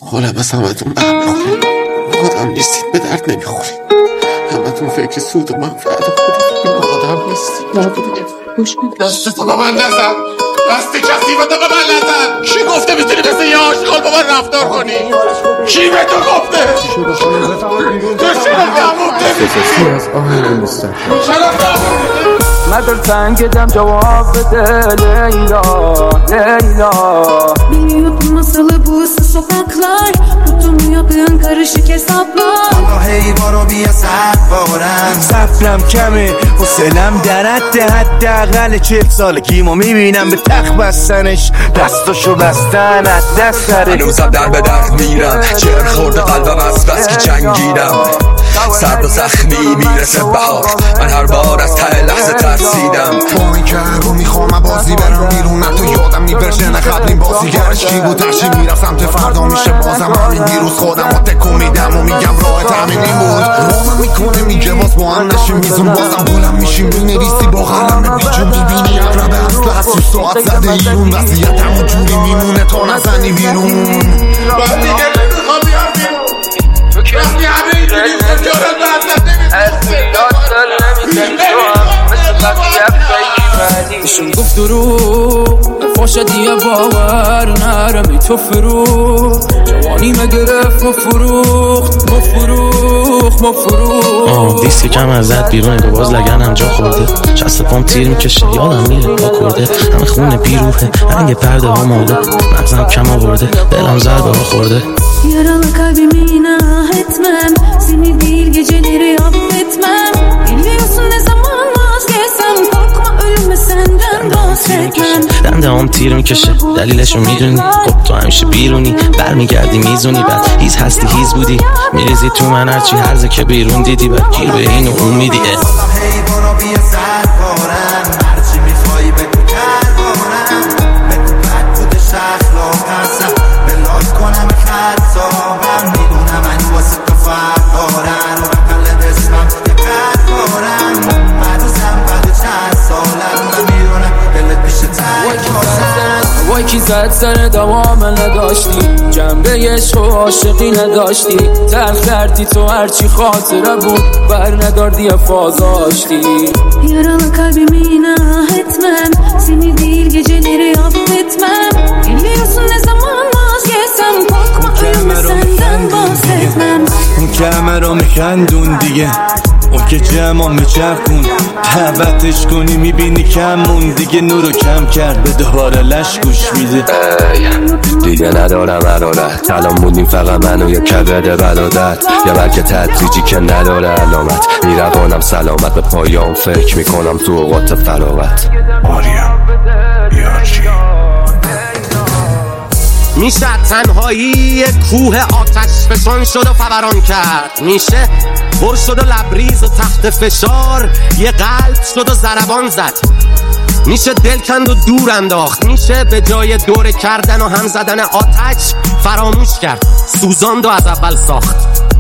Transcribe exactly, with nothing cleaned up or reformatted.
خودم از همتون بهم بخورید، آدم نیستید، به درد نمیخورید. همتون فکر سود و منفعت خودتون، آدم نیستید. نبودید خوش بید. دستتو به من نزن، دست کسی به تو به من نزن. کی گفته میتونی مثل یه آشغال با من رفتار کنی؟ کی به تو گفته؟ تو چرا نبوده؟ از آهنگ مستقیم چرا نبوده؟ مدر تنگدم جواب bede Leyla, Leyla. Biliyordum masalı bu ıssız sokaklar, tutunuyordun karışık hesaplar. Allah'ı baro biya saat بارم سفرم کمه حسلم در حد حداقل چهل سالگیمو میبینم به تخت بستنش، دستاشو بستن از دست سره. هنوزم در به در میرم، جر خورده قلبم از بس که جنگیدم. سرد و زخمی میرسه بهار، من هر بار از ته لحظه ترسیدم. با این که رو میخوام بازی برم بیرون، نه تو یادم میپرشه نه قبلین بازیگرش کی بود. ترشی میرم سمت فردا میشه بازم همین دیروز خودم رو تکو میدم و میگم راه تامینی بود. رامم میکنه میگه باز با هم نشیم میزون، بازم بلند میشیم مینویسی با قلم بیجون. میبینی اقربه اصل از سی ساعت زده ایرون، وضعیت همون جوری میمونه تا نزنی بیرون. من دیگه نمیخوام بیام بیرون، وقتی همه اینجوری سجارت بردم ایشون گفت دروغ فاشه دیگه باور نرمی تو فروخ. جوانی مگرفت ما فروخت ما فروخت ما فروخت. آه دیستی کم ازت بیرونه که باز لگنم جا خورده. شست پام تیر میکشه یادم میره با کرده. همه خونه بیروحه رنگ پرده ها ماله. مغزم کم آورده دلم ضربه ها خورده. Yaralı kalbimi inah etmem, seni değil geceleri affetmem. Biliyorsun ne zaman vazgeçsem, korkma ölüme senden bahsetmem. دنده هم تیر میکشه دلیلشو میدونی، خب تو همیشه بیرونی برمیگردی میزونی، بعد هیز هستی هیز بودی میریزی تو من هرچی هرزه که بیرون دیدی، بعد گیر به این و اون میدی. Allah'ı baro biya saat بارم هرچی میخوایی بگو کر بارم. بگو بد بوده شخلا قصد بلاک کنم خطابم. میدونم من واسه تو فرق دارن و بقلت اسمم یه قد بارم. من روزم بعد چند سالم من میدونم دلت میشه تک بارم. وای کی زد سر دوام نداشتی، جنبه عشق و عاشقی نداشتی. تلخ کردی تو هرچی خاطره بود بر نداردی فازاشتی. Yaralı kalbimi inah etmem, seni değil geceleri affetmem. Biliyorsun ne zaman vazgeçsem, korkma ölüme senden bahsetmem. اون که همه رو میخندون دیگه، اون که جمع میچرخون دعوتش کنی میبینی کمون دیگه. نورو کم کرد به دوباره لش گوش میده. دیگه ندارم حرارت، الان موندیم فقط من و یه کبد برادت. یا بلکه تدریجی که نداره علامت، میروانم سلامت به پایان فکر میکنم تو اوقات فراغت. آریم یارچی میشه تنهایی کوه آتش فشان شد و فوران کرد. میشه پر شد و لبریز و تحت فشار یه قلب شد و ضربان زد. میشه دل کند و دور انداخت. میشه به جای دوره کردن و هم زدن آتش فراموش کرد، سوزاند و از اول ساخت.